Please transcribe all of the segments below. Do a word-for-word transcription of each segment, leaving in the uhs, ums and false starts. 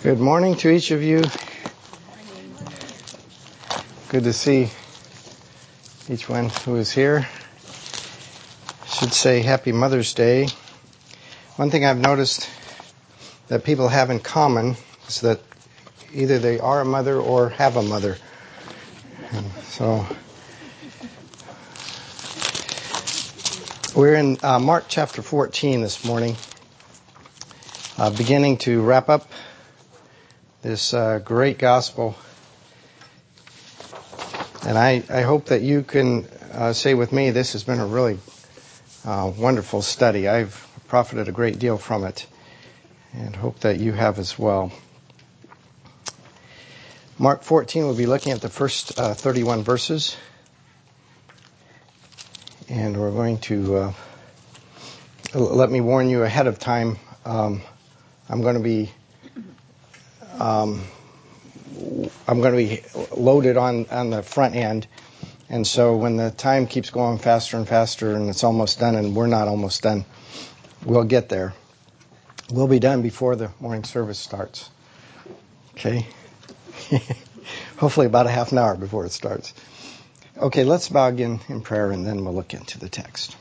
Good morning to each of you. Good to see each one who is here. I should say Happy Mother's Day. One thing I've noticed that people have in common is that either they are a mother or have a mother. And so we're in uh, Mark chapter fourteen this morning, uh, beginning to wrap up this uh, great gospel. And I, I hope that you can uh, say with me, this has been a really uh, wonderful study. I've profited a great deal from it, and hope that you have as well. Mark fourteen, we'll be looking at the first uh, thirty-one verses. And we're going to, uh, let me warn you ahead of time, um, I'm going to be Um, I'm going to be loaded on, on the front end, and so when the time keeps going faster and faster and it's almost done and we're not almost done, we'll get there. We'll be done before the morning service starts. Okay? Hopefully about a half an hour before it starts. Okay, let's bow again in prayer and then we'll look into the text.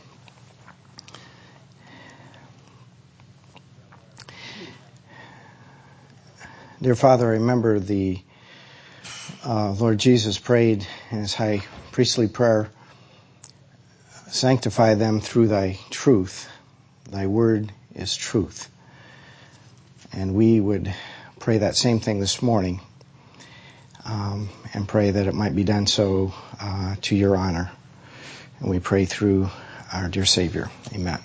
Dear Father, I remember the uh, Lord Jesus prayed in his high priestly prayer, sanctify them through thy truth. Thy word is truth. And we would pray that same thing this morning, um, and pray that it might be done so uh, to your honor. And we pray through our dear Savior. Amen.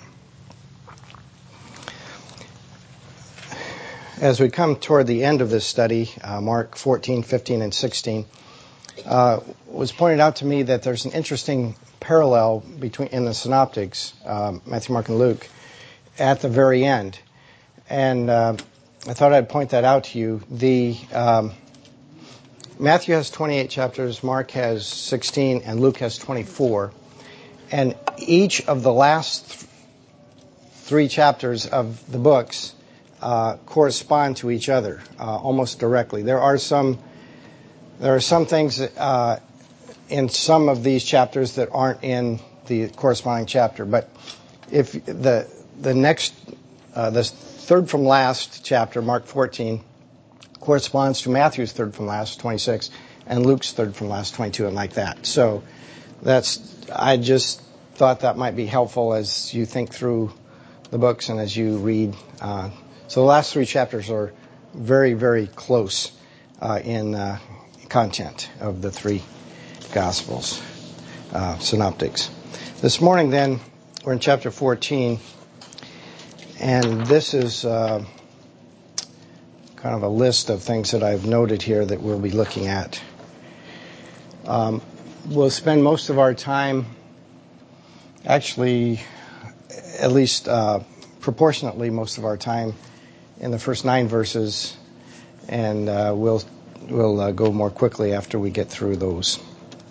As we come toward the end of this study, uh, Mark fourteen, fifteen, and sixteen, uh, was pointed out to me that there's an interesting parallel between in the synoptics, uh, Matthew, Mark, and Luke, at the very end. And uh, I thought I'd point that out to you. The um, Matthew has twenty-eight chapters, Mark has sixteen, and Luke has twenty-four. And each of the last th- three chapters of the books Uh, correspond to each other uh, almost directly. There are some there are some things that, uh, in some of these chapters that aren't in the corresponding chapter. But if the the next uh, the third from last chapter, Mark fourteen, corresponds to Matthew's third from last, twenty-six, and Luke's third from last, twenty-two, and like that. So that's I just thought that might be helpful as you think through the books and as you read. Uh, So the last three chapters are very, very close uh, in uh, content of the three Gospels, uh, synoptics. This morning, then, we're in chapter fourteen, and this is uh, kind of a list of things that I've noted here that we'll be looking at. Um, we'll spend most of our time, actually, at least uh, proportionately most of our time, in the first nine verses, and uh, we'll we'll uh, go more quickly after we get through those.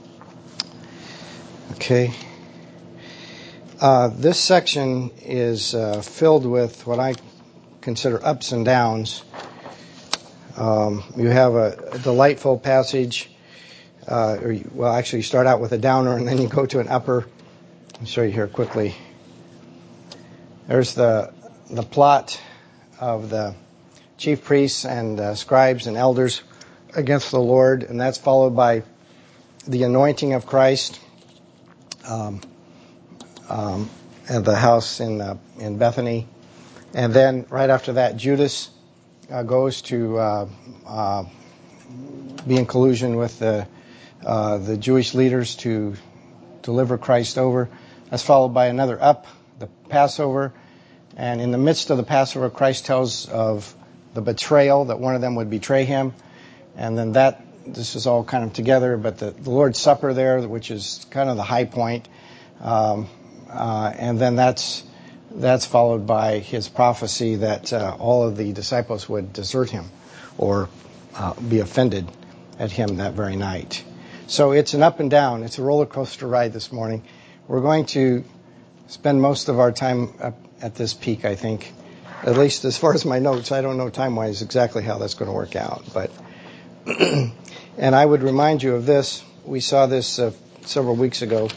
Okay. Uh, this section is uh, filled with what I consider ups and downs. Um, you have a, a delightful passage, uh, or you, well, actually, you start out with a downer and then you go to an upper. I'll show you here quickly. There's the the plot of the chief priests and uh, scribes and elders against the Lord, and that's followed by the anointing of Christ um, um, at the house in uh, in Bethany, and then right after that, Judas uh, goes to uh, uh, be in collusion with the uh, the Jewish leaders to deliver Christ over. That's followed by another up, the Passover. And in the midst of the Passover, Christ tells of the betrayal, that one of them would betray him. And then that, this is all kind of together, but the, the Lord's Supper there, which is kind of the high point. Um, uh, and then that's that's followed by his prophecy that uh, all of the disciples would desert him or uh, be offended at him that very night. So it's an up and down. It's a roller coaster ride this morning. We're going to spend most of our time up at this peak, I think, At least as far as my notes, I don't know time-wise exactly how that's going to work out. But and I would remind you of this. We saw this uh, several weeks ago,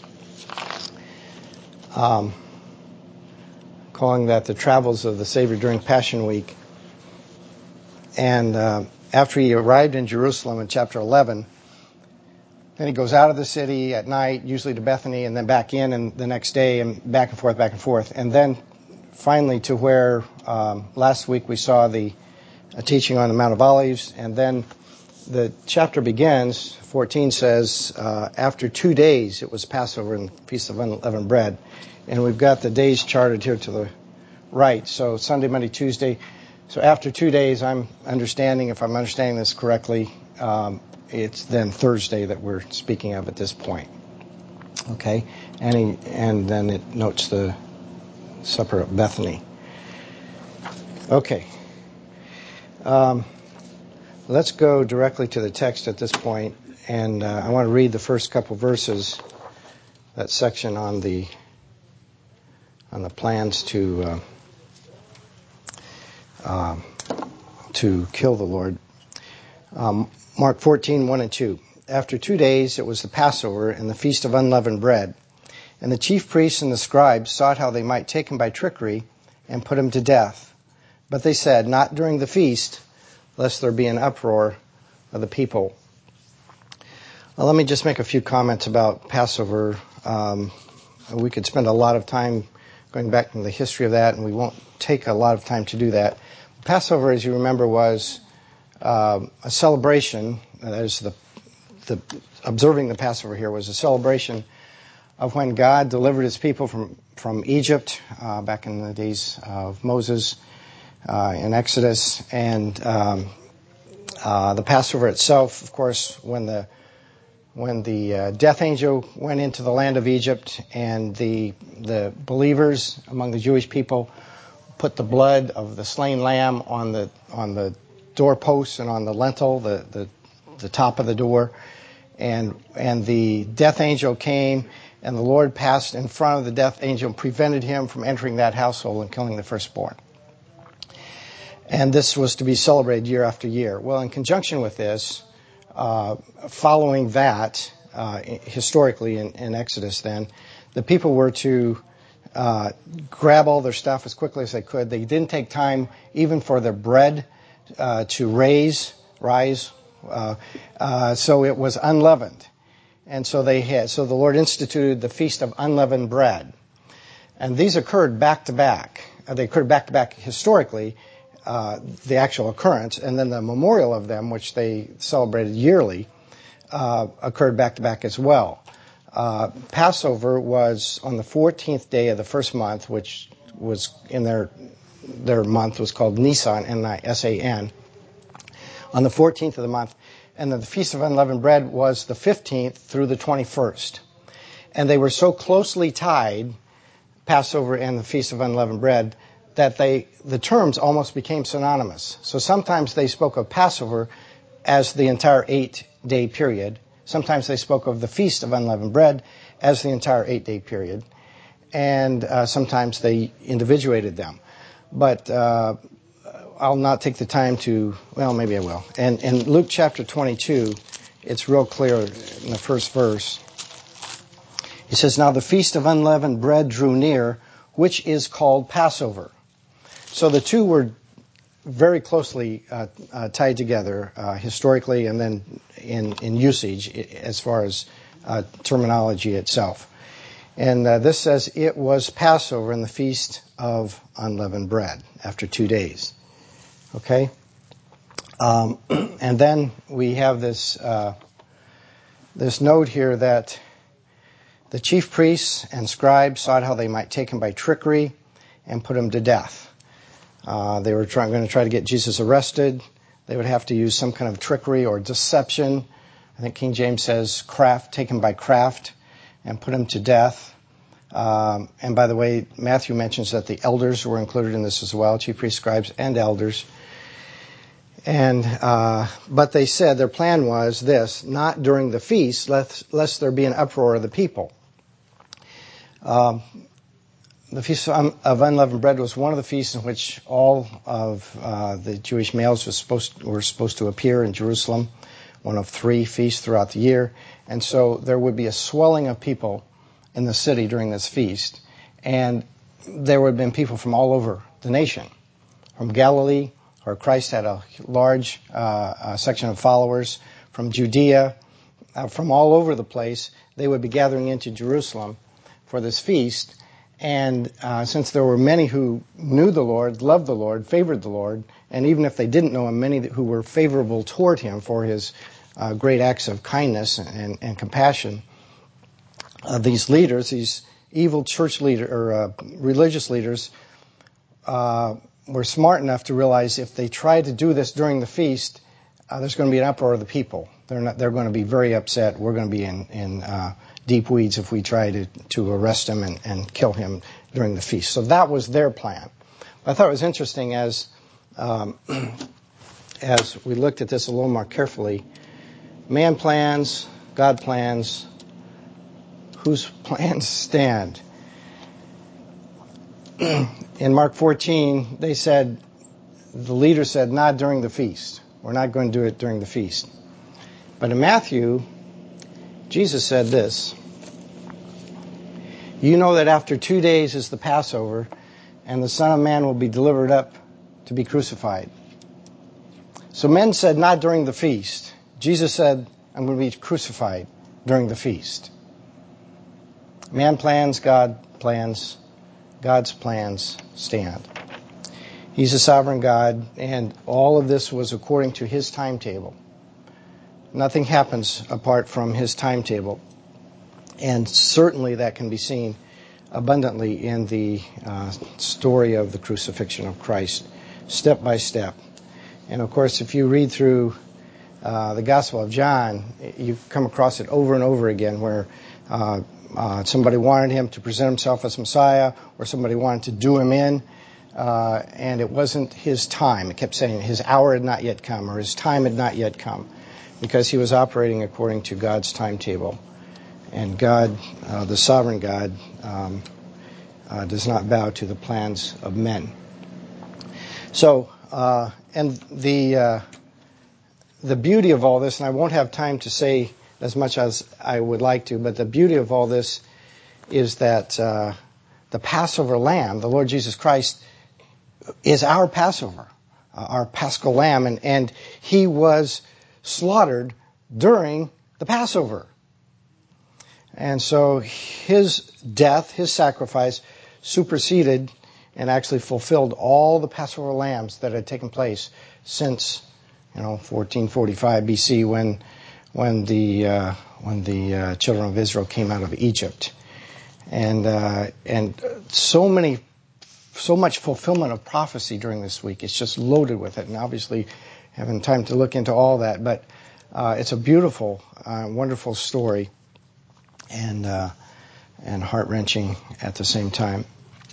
um, calling that the travels of the Savior during Passion Week. And uh, after he arrived in Jerusalem in chapter eleven, then he goes out of the city at night, usually to Bethany, and then back in and the next day, and back and forth, back and forth. And then finally to where um, last week we saw the uh, teaching on the Mount of Olives. And then the chapter begins, fourteen says, uh, after two days it was Passover and Feast of Unleavened Bread. And we've got the days charted here to the right. So Sunday, Monday, Tuesday. So after two days, I'm understanding, if I'm understanding this correctly, um, it's then Thursday that we're speaking of at this point. Okay? And, he, and then it notes the supper at Bethany. Okay. Um, let's go directly to the text at this point, and uh, I want to read the first couple verses, that section on the on the plans to uh, uh, to kill the Lord. Um, Mark fourteen, one and two. After two days it was the Passover and the Feast of Unleavened Bread. And the chief priests and the scribes sought how they might take him by trickery and put him to death. But they said, not during the feast, lest there be an uproar of the people. Well, let me just make a few comments about Passover. Um, we could spend a lot of time going back into the history of that, and we won't take a lot of time to do that. Passover, as you remember, was uh, a celebration. That is, the, the observing the Passover here was a celebration of when God delivered his people from, from Egypt uh, back in the days of Moses uh, in Exodus. And um, uh, the Passover itself, of course, when the when the uh, death angel went into the land of Egypt, and the the believers among the Jewish people put the blood of the slain lamb on the on the doorposts and on the lintel, the, the the top of the door, and and the death angel came, and the Lord passed in front of the death angel and prevented him from entering that household and killing the firstborn. And this was to be celebrated year after year. Well, in conjunction with this, uh, following that, uh, historically in, in Exodus then, the people were to uh, grab all their stuff as quickly as they could. They didn't take time even for their bread uh, to raise, rise. Uh, uh, so it was unleavened. And so they had, so the Lord instituted the Feast of Unleavened Bread. And these occurred back to back. Uh, they occurred back to back historically, uh, the actual occurrence, and then the memorial of them, which they celebrated yearly, uh, occurred back to back as well. Uh, Passover was on the fourteenth day of the first month, which was in their, their month was called Nisan, N I S A N, on the fourteenth of the month. And then the Feast of Unleavened Bread was the fifteenth through the twenty-first. And they were so closely tied, Passover and the Feast of Unleavened Bread, that they the terms almost became synonymous. So sometimes they spoke of Passover as the entire eight-day period. Sometimes they spoke of the Feast of Unleavened Bread as the entire eight-day period. And uh, sometimes they individuated them. But uh, I'll not take the time to, well, maybe I will. And in Luke chapter twenty-two, it's real clear in the first verse. It says, now the Feast of Unleavened Bread drew near, which is called Passover. So the two were very closely uh, uh, tied together uh, historically and then in, in usage as far as uh, terminology itself. And uh, this says it was Passover and the Feast of Unleavened Bread after two days. Okay? Um, and then we have this uh, this note here that the chief priests and scribes sought how they might take him by trickery and put him to death. Uh, they were trying, going to try to get Jesus arrested. They would have to use some kind of trickery or deception. I think King James says craft, take him by craft and put him to death. Um, and by the way, Matthew mentions that the elders were included in this as well, chief priests, scribes, and elders. And uh, but they said their plan was this: not during the feast, lest, lest there be an uproar of the people. Um, the Feast of Unleavened Bread was one of the feasts in which all of uh, the Jewish males was supposed, were supposed to appear in Jerusalem, one of three feasts throughout the year. And so there would be a swelling of people in the city during this feast. And there would have been people from all over the nation, from Galilee, where Christ had a large uh, uh, section of followers, from Judea, uh, from all over the place. They would be gathering into Jerusalem for this feast. And uh, since there were many who knew the Lord, loved the Lord, favored the Lord, and even if they didn't know him, many who were favorable toward him for his uh, great acts of kindness and, and compassion, uh, these leaders, these evil church leader or uh, religious leaders, uh, were smart enough to realize if they tried to do this during the feast, uh, there's going to be an uproar of the people. They're not. They're going to be very upset. We're going to be in in uh, deep weeds if we try to to arrest him and, and kill him during the feast. So that was their plan. I thought it was interesting as um, as we looked at this a little more carefully. Man plans, God plans. Whose plans stand? In Mark fourteen, they said, the leader said, not during the feast. We're not going to do it during the feast. But in Matthew, Jesus said this, you know that after two days is the Passover, and the Son of Man will be delivered up to be crucified. So men said, not during the feast. Jesus said, I'm going to be crucified during the feast. Man plans, God plans. God's plans stand. He's a sovereign God, and all of this was according to his timetable. Nothing happens apart from his timetable. And certainly that can be seen abundantly in the uh, story of the crucifixion of Christ, step by step. And of course, if you read through uh, the Gospel of John, you come across it over and over again where uh, uh, somebody wanted him to present himself as Messiah, or somebody wanted to do him in, uh, and it wasn't his time. It kept saying his hour had not yet come, or his time had not yet come, because he was operating according to God's timetable. And God, uh, the sovereign God, um, uh, does not bow to the plans of men. So, uh, and the uh, the beauty of all this, and I won't have time to say as much as I would like to, but the beauty of all this is that uh, the Passover lamb, the Lord Jesus Christ, is our Passover, uh, our Paschal lamb, and, and he was slaughtered during the Passover. And so his death, his sacrifice, superseded and actually fulfilled all the Passover lambs that had taken place since, you know, fourteen forty-five B C when when the uh, when the uh, children of Israel came out of Egypt, and uh, and so many, so much fulfillment of prophecy during this week. It's just loaded with it, and obviously, having time to look into all that, but uh, it's a beautiful, uh, wonderful story. And uh, and heart-wrenching at the same time.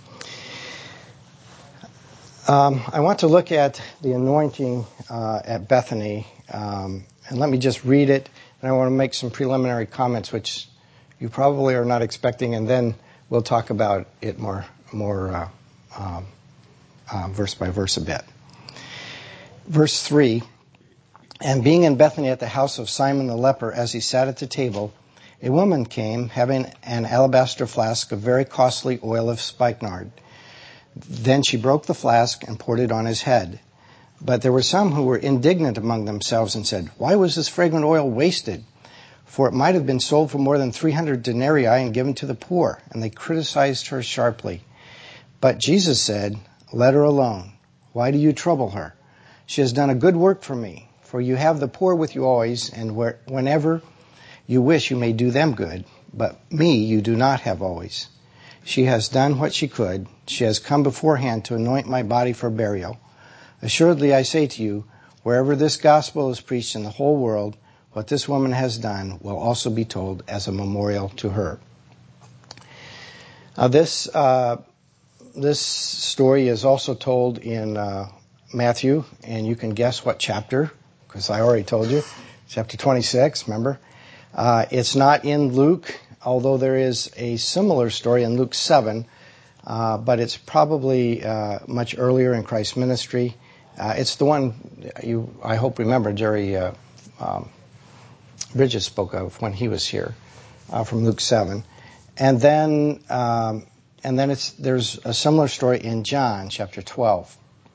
Um, I want to look at the anointing uh, at Bethany, um, and let me just read it, and I want to make some preliminary comments, which you probably are not expecting, and then we'll talk about it more, more uh, um, uh, verse by verse a bit. Verse three, and being in Bethany at the house of Simon the leper, as he sat at the table, a woman came, having an alabaster flask of very costly oil of spikenard. Then she broke the flask and poured it on his head. But there were some who were indignant among themselves and said, why was this fragrant oil wasted? For it might have been sold for more than three hundred denarii and given to the poor. And they criticized her sharply. But Jesus said, let her alone. Why do you trouble her? She has done a good work for me. For you have the poor with you always, and where, whenever you wish you may do them good, but me you do not have always. She has done what she could. She has come beforehand to anoint my body for burial. Assuredly I say to you, wherever this gospel is preached in the whole world, what this woman has done will also be told as a memorial to her. Now this uh, this story is also told in uh, Matthew, and you can guess what chapter, because I already told you, chapter twenty-six, remember? Uh, it's not in Luke, although there is a similar story in Luke seven uh, but it's probably uh, much earlier in Christ's ministry. Uh, it's the one you, I hope, remember Jerry uh, um, Bridges spoke of when he was here, uh, from Luke seven. And then, um, and then it's there's a similar story in John chapter twelve.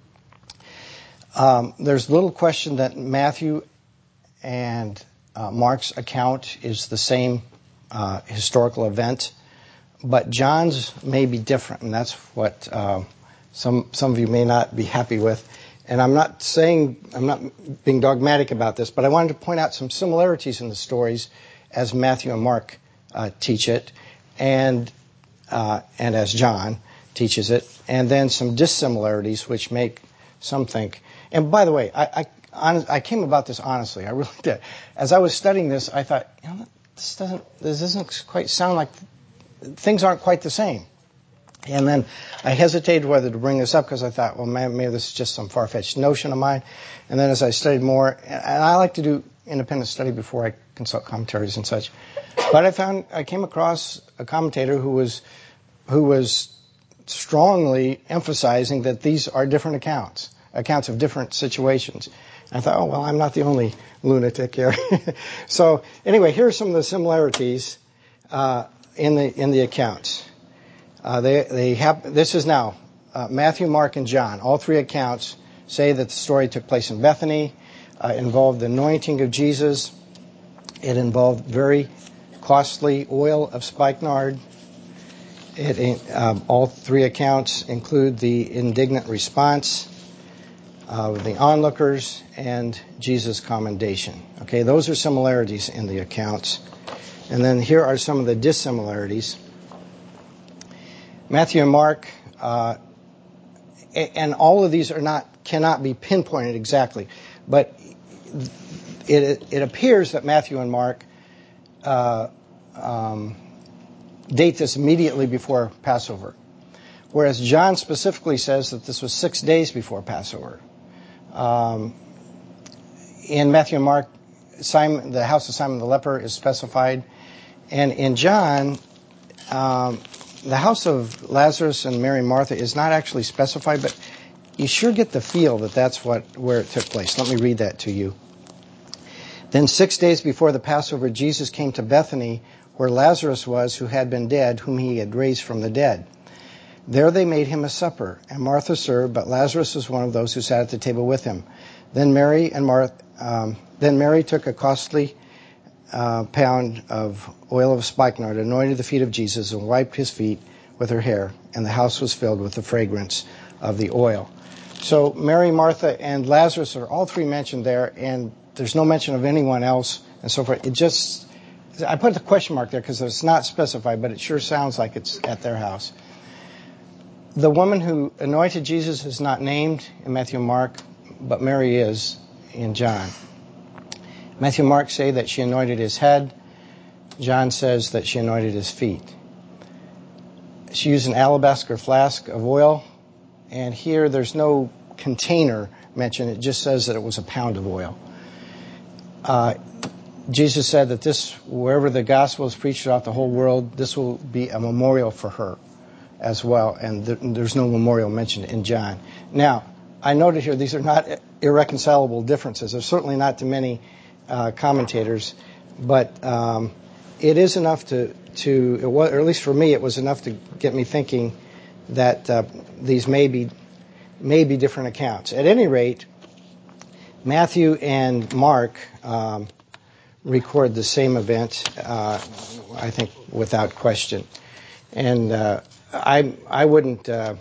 Um, there's little question that Matthew and uh, Mark's account is the same uh, historical event, but John's may be different, and that's what uh, some some of you may not be happy with. And I'm not saying, I'm not being dogmatic about this, but I wanted to point out some similarities in the stories as Matthew and Mark uh, teach it, and uh, and as John teaches it, and then some dissimilarities which make some think. And by the way, I I, I came about this honestly, I really did. As I was studying this, I thought, you know, this doesn't this doesn't quite sound like, things aren't quite the same. And then I hesitated whether to bring this up because I thought, well, maybe this is just some far-fetched notion of mine. And then as I studied more, and I like to do independent study before I consult commentaries and such, but I found I came across a commentator who was who was strongly emphasizing that these are different accounts, accounts of different situations. And I thought, oh well, I'm not the only lunatic here. So anyway, here are some of the similarities uh, in the in the accounts. Uh, they, they have, this is now uh, Matthew, Mark, and John. All three accounts say that the story took place in Bethany. Uh, it involved the anointing of Jesus. It involved very costly oil of spikenard. It, uh, all three accounts include the indignant response of the onlookers and Jesus' commendation. Okay, those are similarities in the accounts. And then here are some of the dissimilarities. Matthew and Mark, uh, and all of these are not cannot be pinpointed exactly, but it it appears that Matthew and Mark uh, um, date this immediately before Passover, whereas John specifically says that this was six days before Passover. Um, in Matthew and Mark, Simon, the house of Simon the leper is specified, and in John, um, the house of Lazarus and Mary and Martha is not actually specified, but you sure get the feel that that's what where it took place. Let me read that to you. Then six days before the Passover, Jesus came to Bethany, where Lazarus was, who had been dead, whom he had raised from the dead. There they made him a supper, and Martha served, but Lazarus was one of those who sat at the table with him. Then Mary and Martha, um, then Mary took a costly Uh, pound of oil of spikenard, anointed the feet of Jesus, and wiped his feet with her hair, and the house was filled with the fragrance of the oil. So Mary, Martha, and Lazarus are all three mentioned there, and there's no mention of anyone else, and so forth. It just, I put the question mark there because it's not specified, but it sure sounds like it's at their house. The woman who anointed Jesus is not named in Matthew and Mark, but Mary is in John. Matthew and Mark say that she anointed his head. John says that she anointed his feet. She used an alabaster flask of oil, and here there's no container mentioned. It just says that it was a pound of oil. Uh, Jesus said that this, wherever the gospel is preached throughout the whole world, this will be a memorial for her as well, and th- there's no memorial mentioned in John. Now, I noted here these are not irreconcilable differences. There's certainly not too many Uh, commentators, but um, it is enough to, to it was, or at least for me, it was enough to get me thinking that uh, these may be, may be different accounts. At any rate, Matthew and Mark um, record the same event, uh, I think, without question. And uh, I, I wouldn't, uh,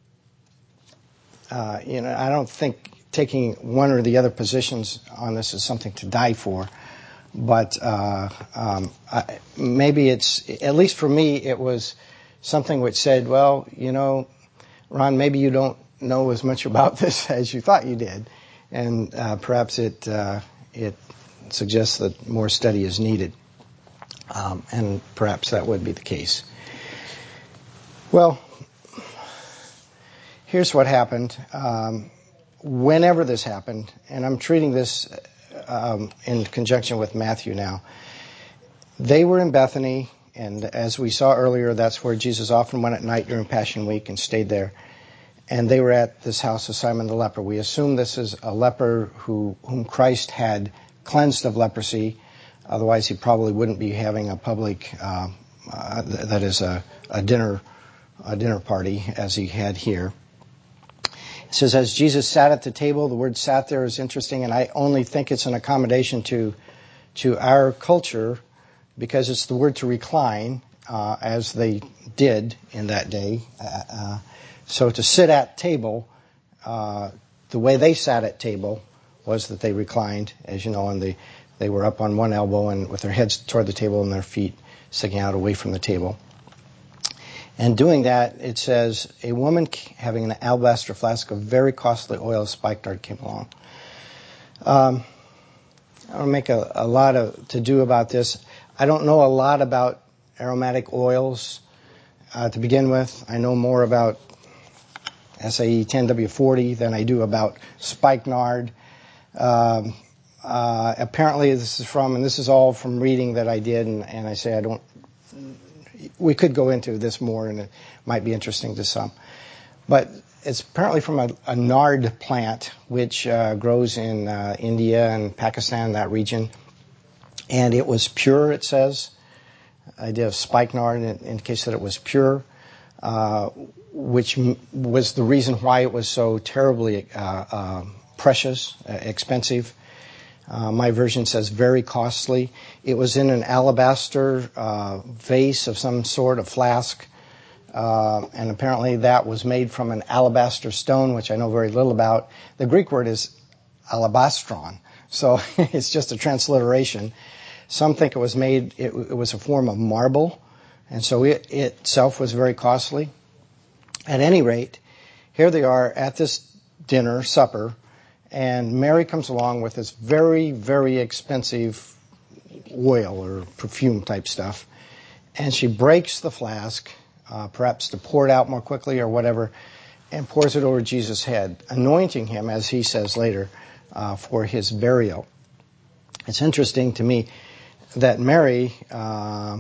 uh, you know, I don't think taking one or the other positions on this is something to die for, but uh, um, I, maybe it's, at least for me, it was something which said, well, you know, Ron, maybe you don't know as much about this as you thought you did, and uh, perhaps it uh, it suggests that more study is needed, um, and perhaps that would be the case. Well, here's what happened. Um, Whenever this happened, and I'm treating this um, in conjunction with Matthew now, they were in Bethany, And as we saw earlier, that's where Jesus often went at night during Passion Week and stayed there. And they were at this house of Simon the leper. We assume this is a leper who whom Christ had cleansed of leprosy. Otherwise, he probably wouldn't be having a public, uh, uh, that is a, a dinner, a dinner party as he had here. It says, as Jesus sat at the table, the word "sat" there is interesting, and I only think it's an accommodation to to our culture because it's the word to recline, uh, as they did in that day. Uh, uh, so to sit at table, uh, the way they sat at table was that they reclined, as you know, and they, they were up on one elbow and with their heads toward the table and their feet sticking out away from the table. And doing that, it says, a woman having an alabaster flask of very costly oil of spikenard came along. Um, I don't make a, a lot of to do about this. I don't know a lot about aromatic oils uh, to begin with. I know more about S A E ten W forty than I do about spikenard. Um, uh, apparently, this is from, and this is all from reading that I did, and, and I say I don't. We could go into this more, and it might be interesting to some. But it's apparently from a, a nard plant, which uh, grows in uh, India and Pakistan, that region. And it was pure, it says. The idea of spikenard indicates that it was pure, uh, which m- was the reason why it was so terribly uh, uh, precious, uh, expensive. Uh, my version says very costly. It was in an alabaster uh, vase of some sort, a flask. Uh, and apparently that was made from an alabaster stone, which I know very little about. The Greek word is alabastron, so it's just a transliteration. Some think it was made, it, it was a form of marble, and so it, it itself was very costly. At any rate, here they are at this dinner, supper, and Mary comes along with this very, very expensive oil or perfume type stuff, and she breaks the flask, uh, perhaps to pour it out more quickly or whatever, and pours it over Jesus' head, anointing him, as he says later, uh, for his burial. It's interesting to me that Mary, uh,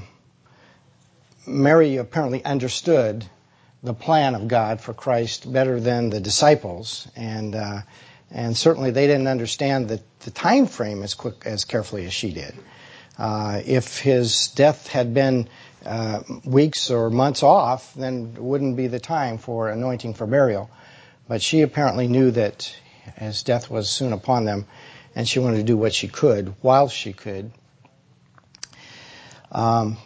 Mary apparently understood the plan of God for Christ better than the disciples, and uh, and certainly they didn't understand the, the time frame as quick as carefully as she did. Uh, if his death had been uh, weeks or months off, then it wouldn't be the time for anointing for burial. But she apparently knew that his death was soon upon them, and she wanted to do what she could while she could. Um,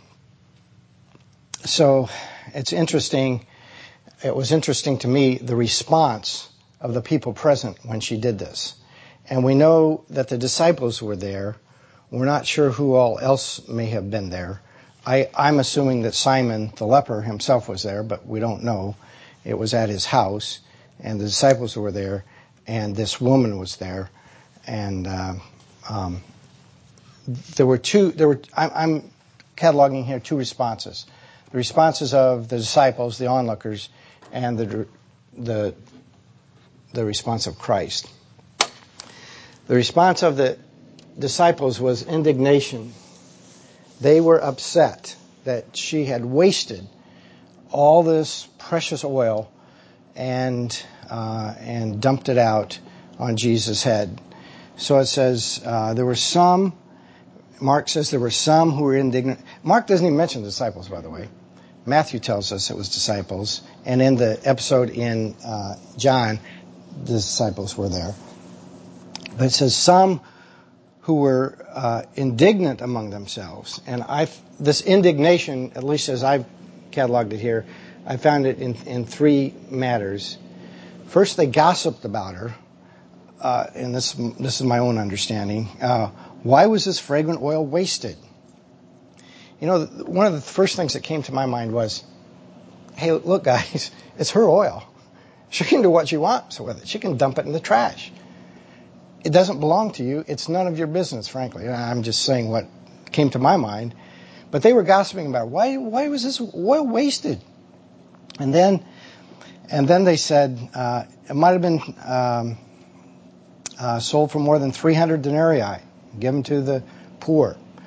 so it's interesting. It was interesting to me the response of the people present when she did this. And we know that the disciples were there. We're not sure who all else may have been there. I, I'm assuming that Simon the leper himself was there, but we don't know. It was at his house, and the disciples were there, and this woman was there. And uh, um, there were two, there were, I'm, I'm cataloging here two responses. The responses of the disciples, the onlookers, and the the the response of Christ. The response of the disciples was indignation. They were upset that she had wasted all this precious oil and uh, and dumped it out on Jesus' head. So it says uh, there were some. Mark says there were some who were indignant. Mark doesn't even mention the disciples, by the way. Matthew tells us it was disciples, and in the episode in uh, John, the disciples were there. But it says some who were uh, indignant among themselves, and I this indignation, at least as I've cataloged it here, I found it in, in three matters. First, they gossiped about her, uh, and this this is my own understanding. Uh, why was this fragrant oil wasted? You know, one of the first things that came to my mind was, hey, look, guys, it's her oil. She can do what she wants with it. She can dump it in the trash. It doesn't belong to you. It's none of your business, frankly. I'm just saying what came to my mind. But they were gossiping about, why why was this oil wasted? And then and then they said uh, it might have been um, uh, sold for more than three hundred denarii, given to the poor.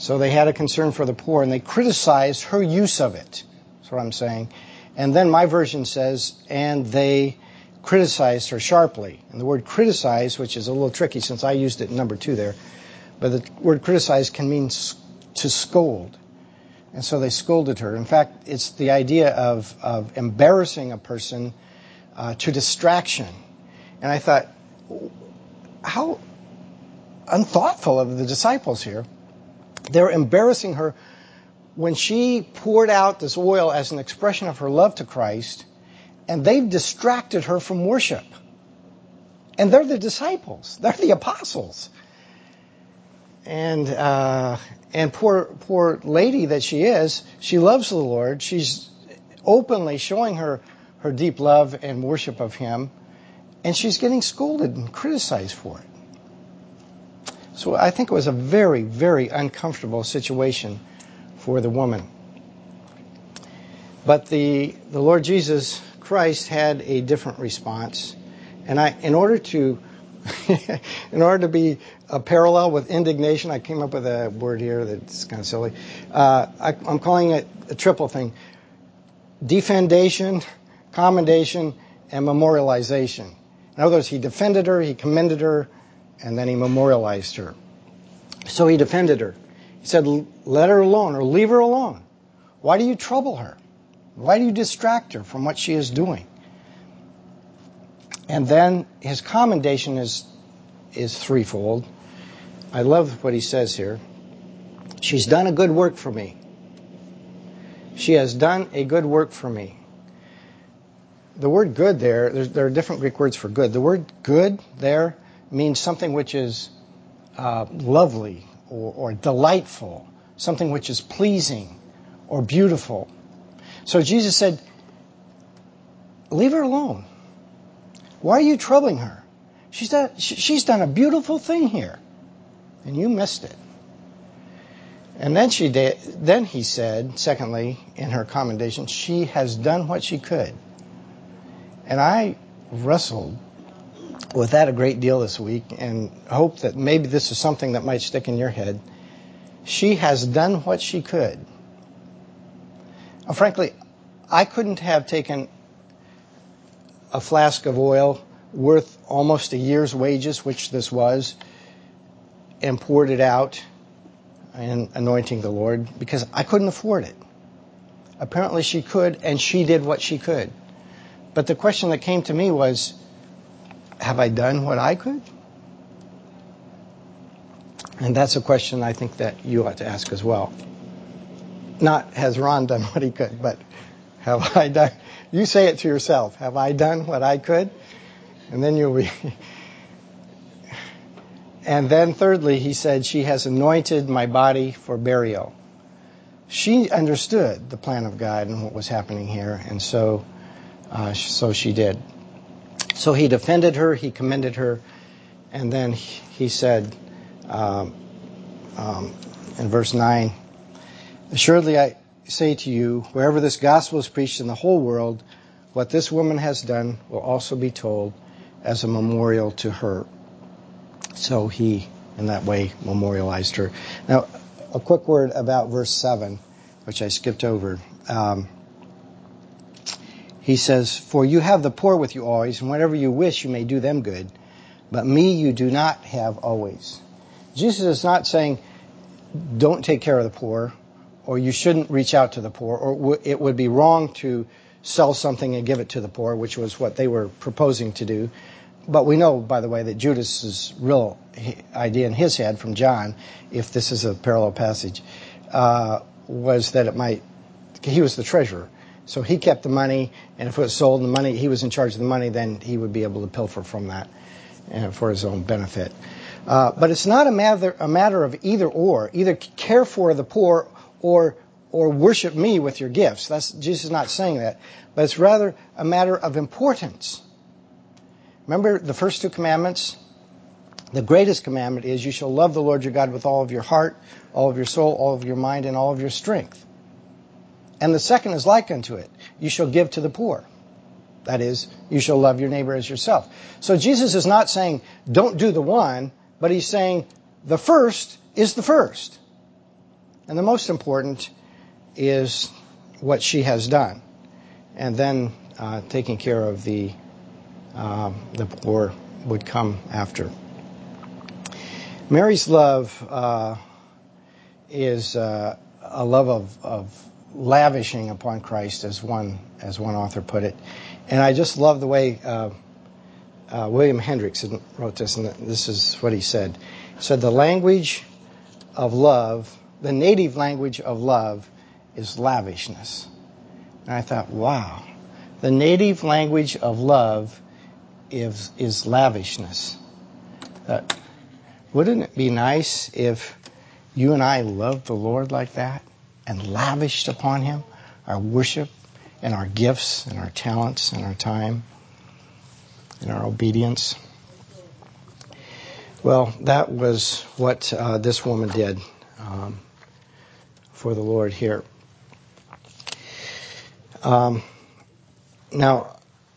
So they had a concern for the poor, and they criticized her use of it. That's what I'm saying. And then my version says, and they criticized her sharply. And the word criticize, which is a little tricky since I used it in number two there, but the word criticize can mean to scold. And so they scolded her. In fact, it's the idea of, of embarrassing a person uh, to distraction. And I thought, how unthoughtful of the disciples here. They're embarrassing her when she poured out this oil as an expression of her love to Christ, and they've distracted her from worship. And they're the disciples. They're the apostles. And uh, and poor poor lady that she is, she loves the Lord. She's openly showing her, her deep love and worship of Him, and she's getting scolded and criticized for it. So I think it was a very, very uncomfortable situation for the woman. But the the Lord Jesus Christ had a different response, and I, in order to, in order to be a parallel with indignation, I came up with a word here that's kind of silly. Uh, I, I'm calling it a triple thing: defendation, commendation, and memorialization. In other words, he defended her, he commended her, and then he memorialized her. So he defended her. He said, let her alone, or leave her alone. Why do you trouble her? Why do you distract her from what she is doing? And then his commendation is is threefold. I love what he says here. She's done a good work for me. She has done a good work for me. The word good there, there are different Greek words for good. The word good there means something which is uh, lovely or, or delightful, something which is pleasing or beautiful. So Jesus said, leave her alone. Why are you troubling her? She's done, she's done a beautiful thing here, and you missed it. And then she did, then he said, secondly, in her commendation, she has done what she could. And I wrestled with that a great deal this week and hope that maybe this is something that might stick in your head. She has done what she could. Now, frankly, I couldn't have taken a flask of oil worth almost a year's wages, which this was, and poured it out and anointing the Lord, because I couldn't afford it. Apparently she could, and she did what she could. But the question that came to me was, have I done what I could? And that's a question I think that you ought to ask as well. Not, has Ron done what he could, but have I done? You say it to yourself. Have I done what I could? And then you'll be... And then thirdly, he said, she has anointed my body for burial. She understood the plan of God and what was happening here, and so uh, so she did. So he defended her, he commended her, and then he said um, um, in verse nine, assuredly I say to you, wherever this gospel is preached in the whole world, what this woman has done will also be told as a memorial to her. So he, in that way, memorialized her. Now, a quick word about verse seven, which I skipped over. Um, he says, for you have the poor with you always, and whatever you wish you may do them good, but me you do not have always. Jesus is not saying, don't take care of the poor, or you shouldn't reach out to the poor, or w- it would be wrong to sell something and give it to the poor, which was what they were proposing to do. But we know, by the way, that Judas's real idea in his head from John, if this is a parallel passage, uh, was that it might, he was the treasurer. So he kept the money, and if it was sold and the money, he was in charge of the money, then he would be able to pilfer from that uh, for his own benefit. Uh, but it's not a matter, a matter of either or. Either care for the poor or or worship me with your gifts. That's, Jesus is not saying that. But it's rather a matter of importance. Remember the first two commandments? The greatest commandment is you shall love the Lord your God with all of your heart, all of your soul, all of your mind, and all of your strength. And the second is like unto it. You shall give to the poor. That is, you shall love your neighbor as yourself. So Jesus is not saying don't do the one, but he's saying the first is the first. And the most important is what she has done, and then uh, taking care of the uh, the poor would come after. Mary's love uh, is uh, a love of, of lavishing upon Christ, as one as one author put it. And I just love the way uh, uh, William Hendricks wrote this, and this is what he said. He said, the language of love, the native language of love is lavishness. And I thought, wow, the native language of love is, is lavishness. Uh, wouldn't it be nice if you and I loved the Lord like that and lavished upon Him our worship and our gifts and our talents and our time and our obedience? Well, that was what uh, this woman did um, for the Lord here. Um, now,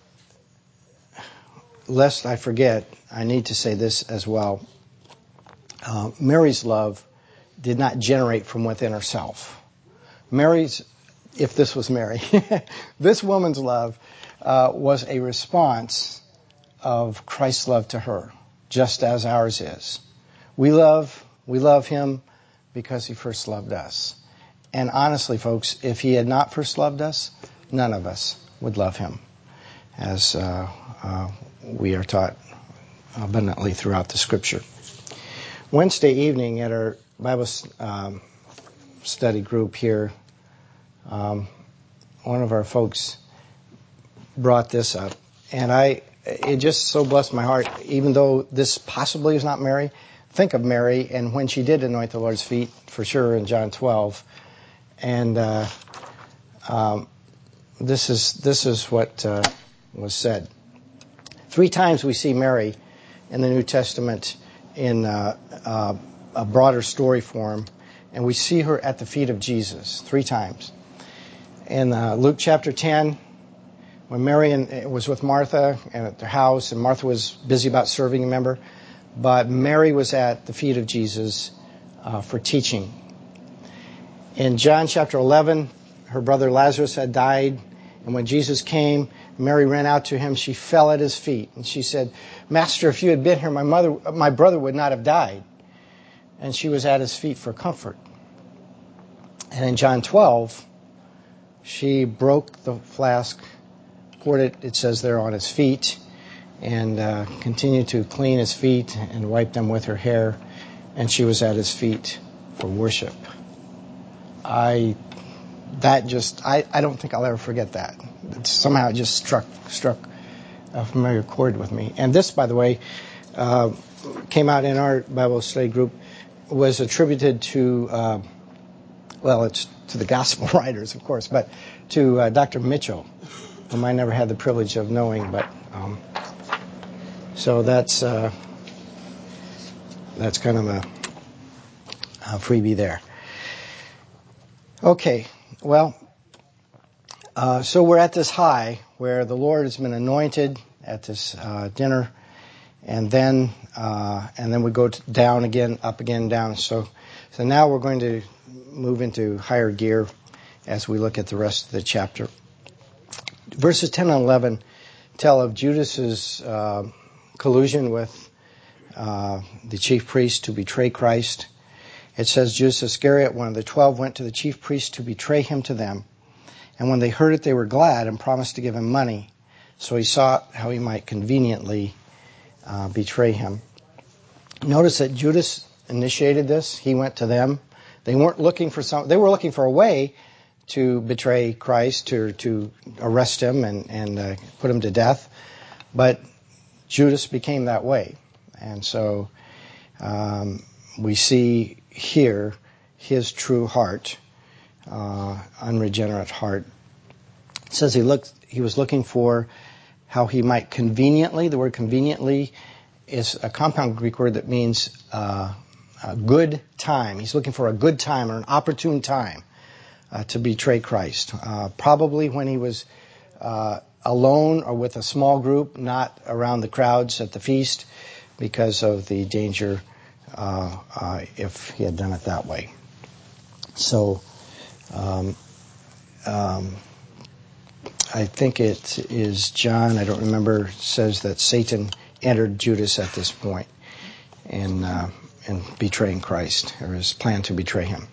lest I forget, I need to say this as well. Uh, Mary's love did not generate from within herself. Mary's, if this was Mary, this woman's love uh, was a response of Christ's love to her, just as ours is. We love, we love Him because He first loved us. And honestly, folks, if He had not first loved us, none of us would love Him, as uh, uh, we are taught abundantly throughout the Scripture. Wednesday evening at our Bible um, study group here, um, one of our folks brought this up, and I it just so blessed my heart. Even though this possibly is not Mary, think of Mary and when she did anoint the Lord's feet, for sure in John twelve, and uh, um, this is this is what uh, was said. Three times we see Mary in the New Testament in uh, uh, a broader story form, and we see her at the feet of Jesus three times. In uh, Luke chapter ten, when Mary and, was with Martha and at their house, and Martha was busy about serving, remember? But Mary was at the feet of Jesus uh, for teaching. In John chapter eleven, her brother Lazarus had died, and when Jesus came, Mary ran out to him. She fell at his feet, and she said, Master, if you had been here, my mother, my brother would not have died. And she was at his feet for comfort. And in John twelve, she broke the flask, poured it, it says there, on his feet, and uh, continued to clean his feet and wipe them with her hair. And she was at his feet for worship. I, that just, I, I don't think I'll ever forget that. It somehow it just struck, struck a familiar chord with me. And this, by the way, uh, came out in our Bible study group, was attributed to, uh, well, it's to the gospel writers, of course, but to uh, Doctor Mitchell, whom I never had the privilege of knowing. But um, so that's uh, that's kind of a, a freebie there. Okay, well, uh, so we're at this high where the Lord has been anointed at this uh, dinner, and then uh, and then we go to down again, up again, down. So so now we're going to move into higher gear as we look at the rest of the chapter. Verses ten and eleven tell of Judas's uh, collusion with uh, the chief priest to betray Christ. It says, Judas Iscariot, one of the twelve, went to the chief priests to betray him to them. And when they heard it, they were glad and promised to give him money. So he sought how he might conveniently uh, betray him. Notice that Judas initiated this. He went to them. They weren't looking for some. They were looking for a way to betray Christ, to to arrest him and and uh, put him to death. But Judas became that way, and so um, we see here his true heart, uh, unregenerate heart. It says he looked. He was looking for how he might conveniently. The word conveniently is a compound Greek word that means uh, a good time. He's looking for a good time or an opportune time uh, to betray Christ. Uh, probably when he was uh, alone or with a small group, not around the crowds at the feast, because of the danger uh, uh, if he had done it that way. So um, um, I think it is John, I don't remember, says that Satan entered Judas at this point in, uh, in betraying Christ, or his plan to betray him.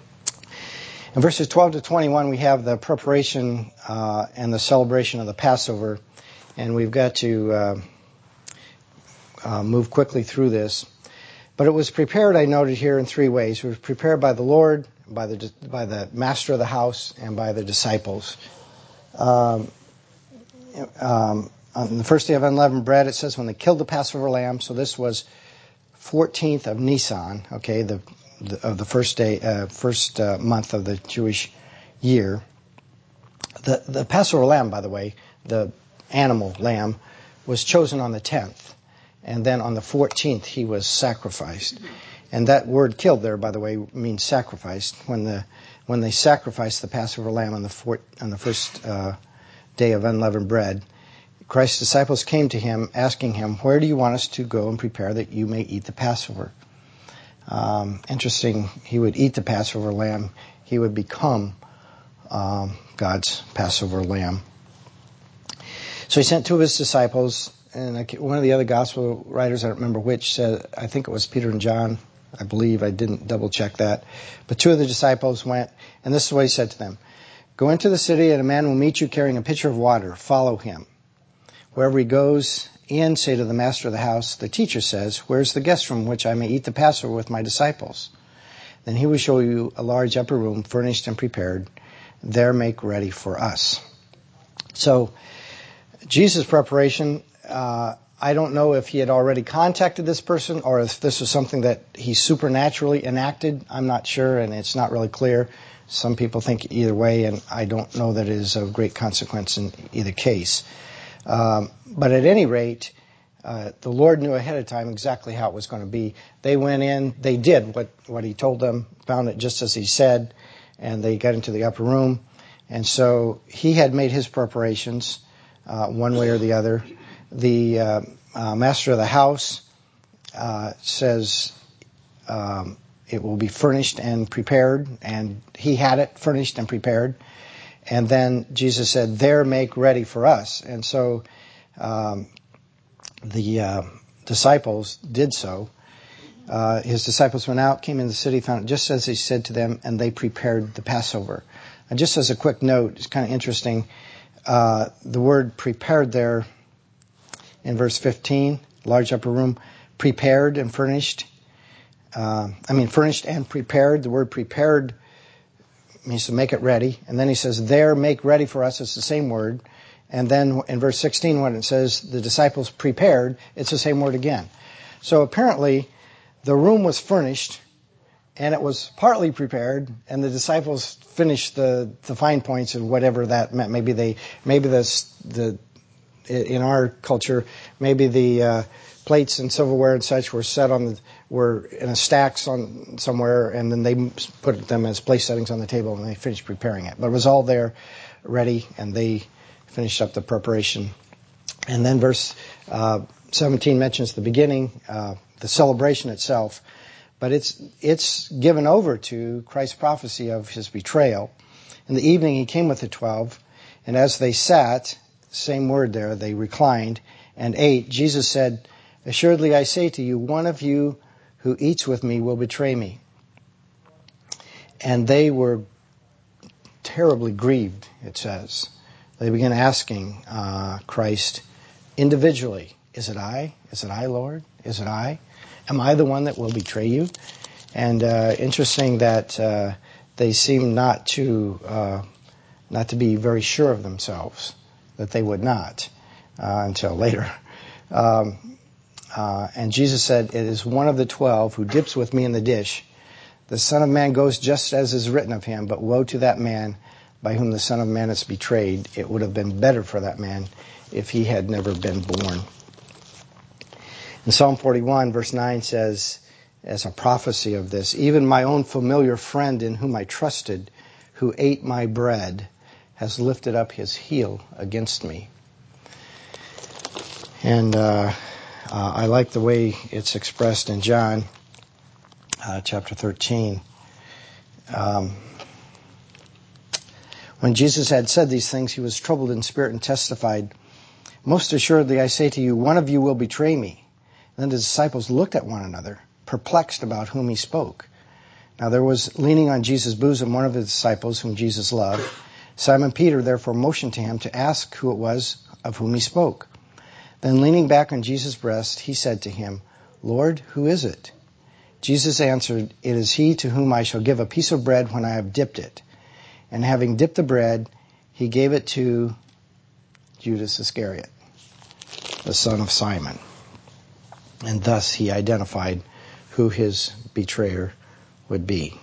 In verses twelve to twenty-one, we have the preparation uh, and the celebration of the Passover, and we've got to uh, uh, move quickly through this. But it was prepared, I noted here, in three ways. It was prepared by the Lord, by the by the master of the house, and by the disciples. Um, um, on the first day of unleavened bread, it says when they killed the Passover lamb, so this was fourteenth of Nisan, okay, the, the of the first day, uh, first uh, month of the Jewish year. The the Passover lamb, by the way, the animal lamb, was chosen on the tenth, and then on the fourteenth he was sacrificed. And that word "killed" there, by the way, means sacrificed. When the when they sacrificed the Passover lamb on the four, on the first uh, day of unleavened bread, Christ's disciples came to him asking him, "Where do you want us to go and prepare that you may eat the Passover?" Um, interesting, he would eat the Passover lamb. He would become um, God's Passover lamb. So he sent two of his disciples, and one of the other gospel writers, I don't remember which, said, I think it was Peter and John, I believe, I didn't double check that. But two of the disciples went, and this is what he said to them. "Go into the city, and a man will meet you carrying a pitcher of water. Follow him. Wherever he goes in, say to the master of the house, the teacher says, 'Where's the guest room which I may eat the Passover with my disciples?' Then he will show you a large upper room, furnished and prepared. There make ready for us." So, Jesus' preparation, uh, I don't know if he had already contacted this person or if this was something that he supernaturally enacted. I'm not sure, and it's not really clear. Some people think either way, and I don't know that it is of great consequence in either case. Um, but at any rate, uh, the Lord knew ahead of time exactly how it was going to be. They went in, they did what, what he told them, found it just as he said, and they got into the upper room. And so he had made his preparations, uh, one way or the other. The uh, uh, master of the house uh, says um, it will be furnished and prepared, and he had it furnished and prepared. And then Jesus said, "There make ready for us." And so um, the uh, disciples did so. Uh, his disciples went out, came into the city, found it just as he said to them, and they prepared the Passover. And just as a quick note, it's kind of interesting, uh, the word prepared there in verse fifteen, large upper room, prepared and furnished. Uh, I mean, furnished and prepared. The word prepared means to make it ready. And then he says, "There, make ready for us." It's the same word. And then in verse sixteen, when it says the disciples prepared, it's the same word again. So apparently, the room was furnished, and it was partly prepared, and the disciples finished the, the fine points and whatever that meant. Maybe they, maybe this, the, in our culture, maybe the uh, plates and silverware and such were set on the, were in a stacks on somewhere, and then they put them as place settings on the table, and they finished preparing it. But it was all there, ready, and they finished up the preparation. And then verse uh, seventeen mentions the beginning, uh, the celebration itself, but it's it's given over to Christ's prophecy of his betrayal. In the evening he came with the twelve, and as they sat, same word there, they reclined and ate, Jesus said, "Assuredly I say to you, one of you who eats with me will betray me." And they were terribly grieved, it says. They began asking uh, Christ individually, "Is it I? Is it I, Lord? Is it I? Am I the one that will betray you?" And uh, interesting that uh, they seem not to uh, not to be very sure of themselves, that they would not uh, until later. Um, uh, and Jesus said, "It is one of the twelve who dips with me in the dish. The Son of Man goes just as is written of him, but woe to that man by whom the Son of Man is betrayed. It would have been better for that man if he had never been born." In Psalm forty-one, verse nine says, as a prophecy of this, "Even my own familiar friend in whom I trusted, who ate my bread, has lifted up his heel against me." And uh, uh, I like the way it's expressed in John uh, chapter thirteen. Um, when Jesus had said these things, he was troubled in spirit and testified, "Most assuredly I say to you, one of you will betray me." Then the disciples looked at one another, perplexed about whom he spoke. Now there was leaning on Jesus' bosom one of the disciples whom Jesus loved. Simon Peter therefore motioned to him to ask who it was of whom he spoke. Then leaning back on Jesus' breast, he said to him, "Lord, who is it?" Jesus answered, "It is he to whom I shall give a piece of bread when I have dipped it." And having dipped the bread, he gave it to Judas Iscariot, the son of Simon. And thus he identified who his betrayer would be.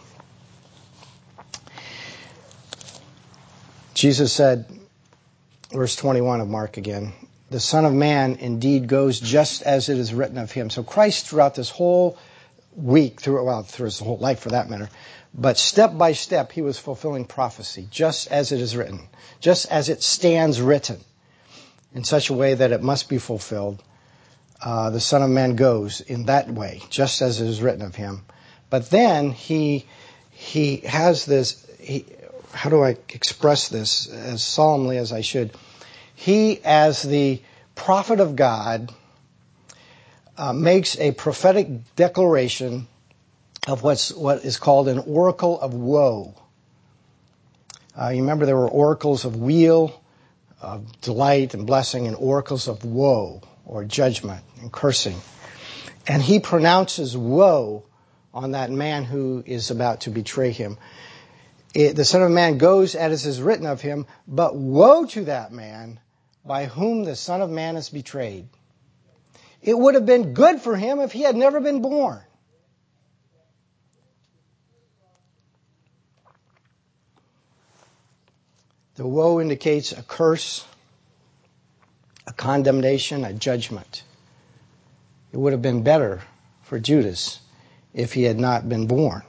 Jesus said, verse twenty-one of Mark again, "The Son of Man indeed goes just as it is written of him." So Christ throughout this whole week, through, well, through his whole life for that matter, but step by step he was fulfilling prophecy, just as it is written, just as it stands written, in such a way that it must be fulfilled. Uh, the Son of Man goes in that way, just as it is written of him. But then he he has this, he, how do I express this as solemnly as I should? He, as the prophet of God, uh, makes a prophetic declaration of what's what is called an oracle of woe. Uh, you remember there were oracles of weal, of delight and blessing, and oracles of woe, or judgment and cursing. And he pronounces woe on that man who is about to betray him. It, the Son of Man goes as is written of him, but woe to that man by whom the Son of Man is betrayed. It would have been good for him if he had never been born. The woe indicates a curse, a condemnation, a judgment. It would have been better for Judas if he had not been born.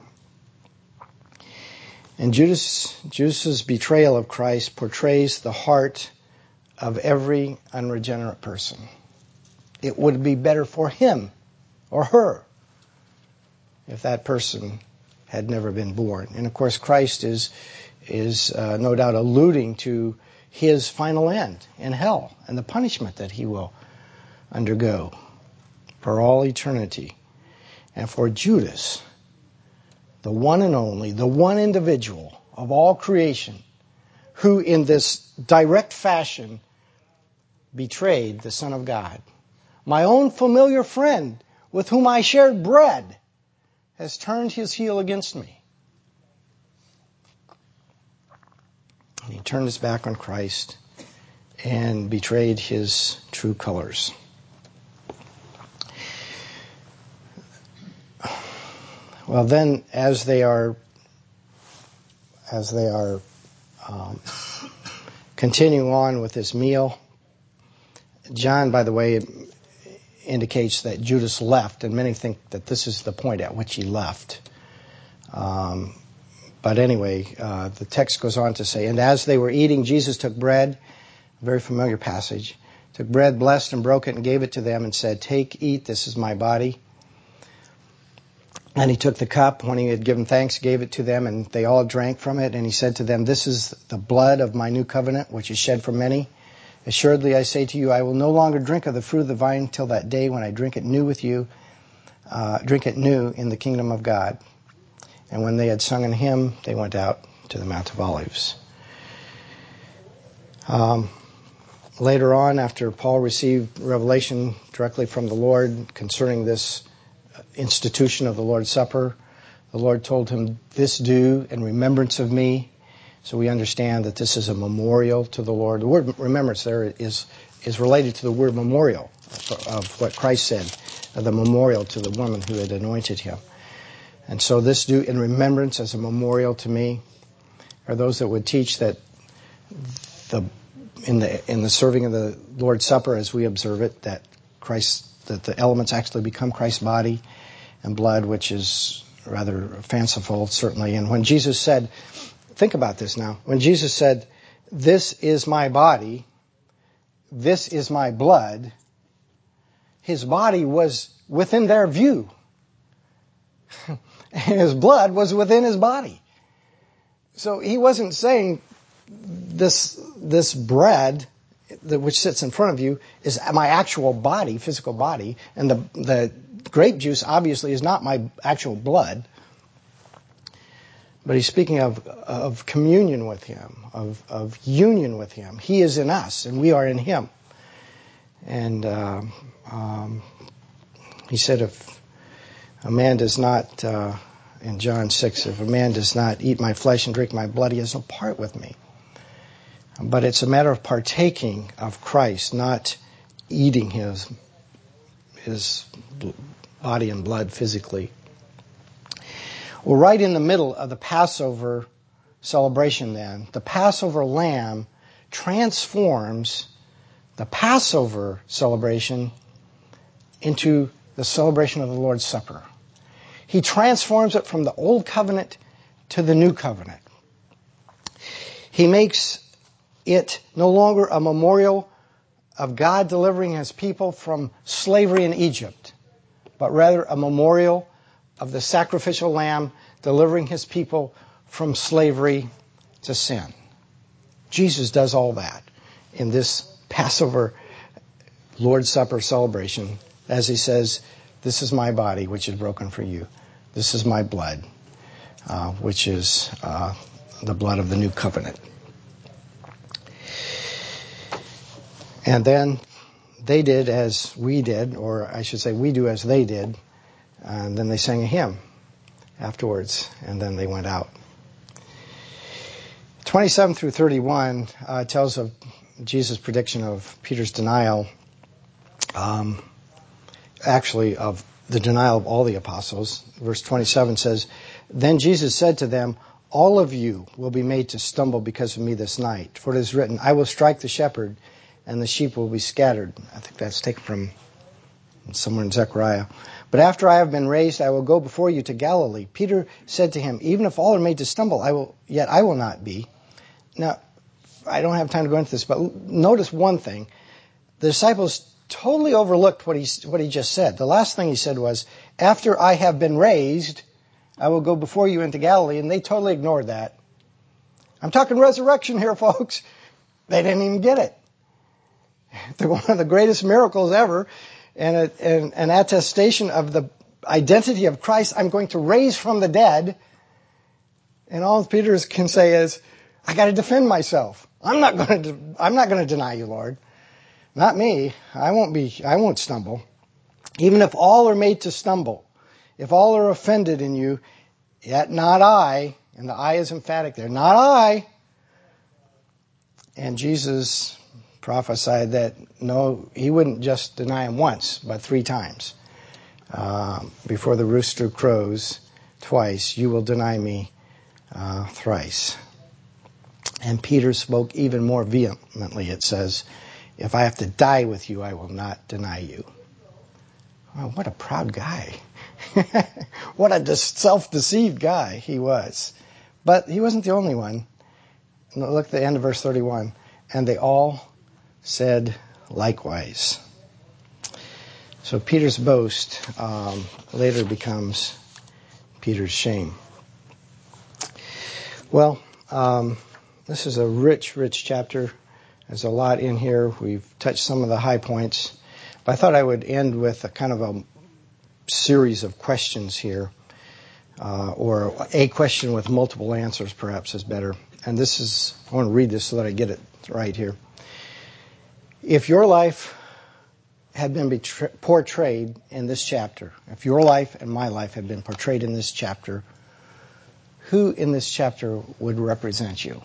And Judas, Judas's betrayal of Christ portrays the heart of every unregenerate person. It would be better for him or her if that person had never been born. And of course, Christ is is uh, no doubt alluding to his final end in hell and the punishment that he will undergo for all eternity. And for Judas, the one and only, the one individual of all creation who in this direct fashion betrayed the Son of God, my own familiar friend with whom I shared bread, has turned his heel against me. He turned his back on Christ and betrayed his true colors. Well, then, as they are, as they are um, continuing on with this meal, John, by the way, indicates that Judas left, and many think that this is the point at which he left. Um, But anyway, uh, the text goes on to say, "And as they were eating, Jesus took bread," a very familiar passage, "took bread, blessed and broke it, and gave it to them, and said, 'Take, eat, this is my body.' And he took the cup, when he had given thanks, gave it to them, and they all drank from it. And he said to them, 'This is the blood of my new covenant, which is shed for many. Assuredly, I say to you, I will no longer drink of the fruit of the vine till that day when I drink it new with you, uh, drink it new in the kingdom of God.' And when they had sung an hymn, they went out to the Mount of Olives." Um, later on, after Paul received revelation directly from the Lord concerning this institution of the Lord's Supper, the Lord told him, "This do in remembrance of me." So we understand that this is a memorial to the Lord. The word remembrance there is, is related to the word memorial of what Christ said, of the memorial to the woman who had anointed him. And so this do in remembrance as a memorial to me. Are those that would teach that the in the in the serving of the Lord's Supper as we observe it, that Christ that the elements actually become Christ's body and blood, which is rather fanciful, certainly. And when Jesus said, think about this now, when Jesus said, "This is my body, this is my blood," his body was within their view. And his blood was within his body. So he wasn't saying this, this bread that which sits in front of you is my actual body, physical body, and the, the grape juice obviously is not my actual blood. But he's speaking of, of communion with him, of, of union with him. He is in us, and we are in him. And uh, um, he said, if a man does not, uh, in John six, if a man does not eat my flesh and drink my blood, he has no part with me. But it's a matter of partaking of Christ, not eating his, his body and blood physically. Well, right in the middle of the Passover celebration then, the Passover lamb transforms the Passover celebration into the celebration of the Lord's Supper. He transforms it from the old covenant to the new covenant. He makes it no longer a memorial of God delivering his people from slavery in Egypt, but rather a memorial of the sacrificial lamb delivering his people from slavery to sin. Jesus does all that in this Passover Lord's Supper celebration, as he says, this is my body which is broken for you. This is my blood, uh, which is uh, the blood of the new covenant. And then they did as we did, or I should say we do as they did, and then they sang a hymn afterwards, and then they went out. twenty-seven through thirty-one uh, tells of Jesus' prediction of Peter's denial, um, actually of the denial of all the apostles. Verse twenty-seven says, Then Jesus said to them, All of you will be made to stumble because of me this night. For it is written, I will strike the shepherd, and the sheep will be scattered. I think that's taken from somewhere in Zechariah. But after I have been raised, I will go before you to Galilee. Peter said to him, Even if all are made to stumble, I will, yet I will not be. Now, I don't have time to go into this, but notice one thing. The disciples totally overlooked what he, what he just said. The last thing he said was, after I have been raised, I will go before you into Galilee, and they totally ignored that. I'm talking resurrection here, folks. They didn't even get it. One of the greatest miracles ever, and, a, and an attestation of the identity of Christ. I'm going to raise from the dead. And all Peter can say is, I got to defend myself. I'm not going to. I'm not going to deny you, Lord. Not me. I won't be. I won't stumble. Even if all are made to stumble, if all are offended in you, yet not I. And the I is emphatic there. Not I. And Jesus prophesied that, no, he wouldn't just deny him once, but three times. Uh, before the rooster crows twice, you will deny me uh, thrice. And Peter spoke even more vehemently. It says, if I have to die with you, I will not deny you. Oh, what a proud guy. What a self-deceived guy he was. But he wasn't the only one. Look at the end of verse thirty-one. And they all said likewise. So Peter's boast um, later becomes Peter's shame. Well, um, this is a rich, rich chapter. There's a lot in here. We've touched some of the high points. But I thought I would end with a kind of a series of questions here. Uh, or a question with multiple answers perhaps is better. And this is, I want to read this so that I get it right here. If your life had been betray- portrayed in this chapter, if your life and my life had been portrayed in this chapter, who in this chapter would represent you?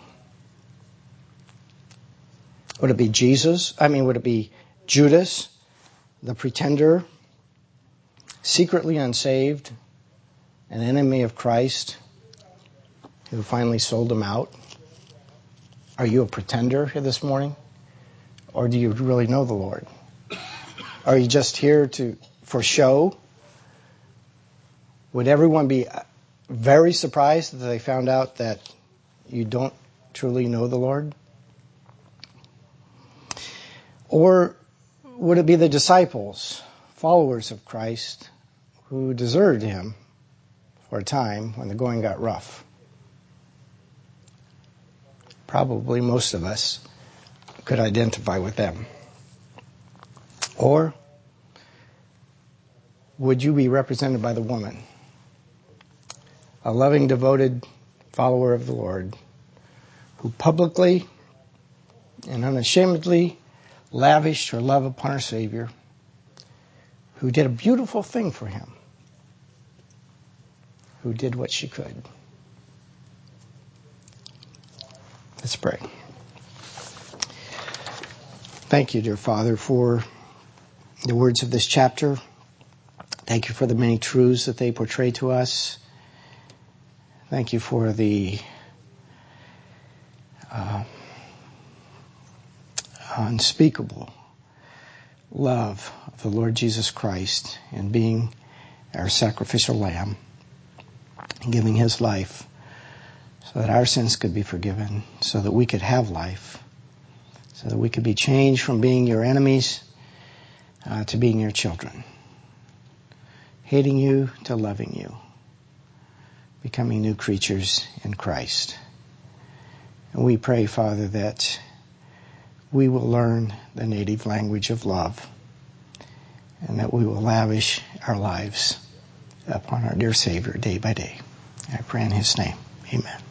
Would it be Jesus? I mean, would it be Judas, the pretender, secretly unsaved, an enemy of Christ, who finally sold him out? Are you a pretender here this morning? Or do you really know the Lord? Are you just here to for show? Would everyone be very surprised that they found out that you don't truly know the Lord? Or would it be the disciples, followers of Christ, who deserted him for a time when the going got rough? probably most of us could identify with them. Or would you be represented by the woman, a loving, devoted follower of the Lord, who publicly and unashamedly lavished her love upon her Savior, who did a beautiful thing for him, who did what she could? Let's pray. Thank you, dear Father, for the words of this chapter. Thank you for the many truths that they portray to us. Thank you for the uh, unspeakable love of the Lord Jesus Christ in being our sacrificial lamb and giving his life so that our sins could be forgiven, so that we could have life, so that we could be changed from being your enemies uh, to being your children, hating you to loving you, becoming new creatures in Christ. And we pray, Father, that we will learn the native language of love and that we will lavish our lives upon our dear Savior day by day. I pray in his name. Amen.